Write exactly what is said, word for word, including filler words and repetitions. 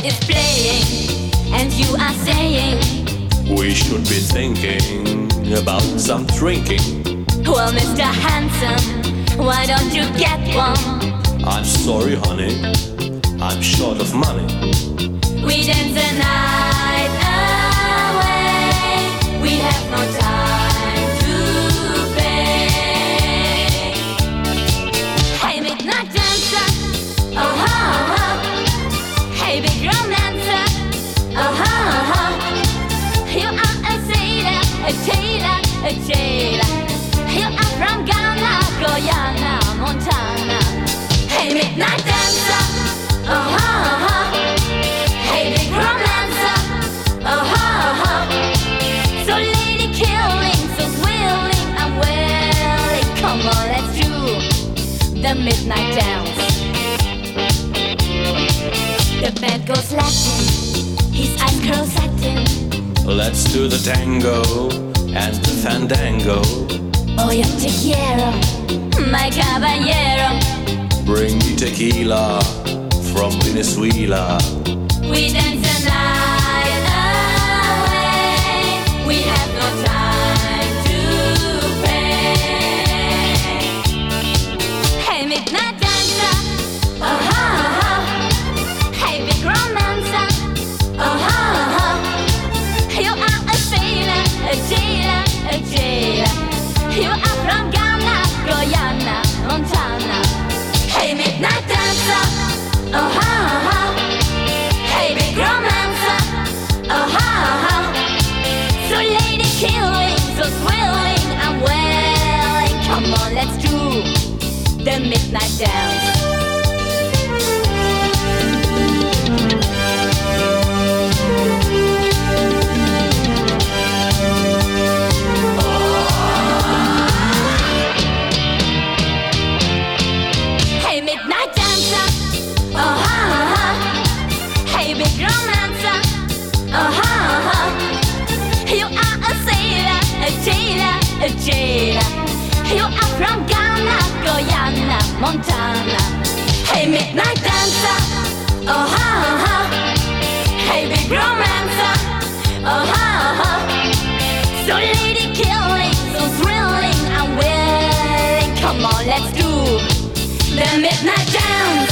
is playing, and you are saying we should be thinking about some drinking. well, Mister Handsome, why don't you get one? I'm sorry, honey, I'm short of money. We dance the night away, we have no time to pay. Hey, midnight dancer, oh ha ha. Hey, big romancer, oh ha ha. You are a sailor, a tailor, a jailer. You are from Ghana, Guyana, Montana. Hey, midnight dancer, oh ha ha. Hey, big romancer, oh ha ha. So lady killing, so willing and willing. Come on, let's do the midnight dance. The bed goes Latin, his eyes curl satin. Let's do the tango and the fandango. Oh, yo te quiero, my caballero. Bring me tequila from Venezuela. We dance the night away, we have no time to pay. Hey, midnight dancer, oh ha ha. Hey, big romancer, oh ha ha. You are a sailor, a jailer, a jailer. You are from Ghana, Guyana, Montana. Hey, midnight dancer, oh ha ha. Hey, big romancer, oh ha ha. So lady killing, so thrilling and willing. Come on, let's do the midnight dance. Hey, midnight dancer, oh ha ha. Hey, big romancer, oh ha ha. You are a sailor, a jailer, a jailer. You are from Ghana, Guyana, Montana. Hey, midnight dancer, oh ha ha. Hey, big romancer, oh ha ha. So lady killing, so thrilling and willing. Come on, let's do the midnight dance.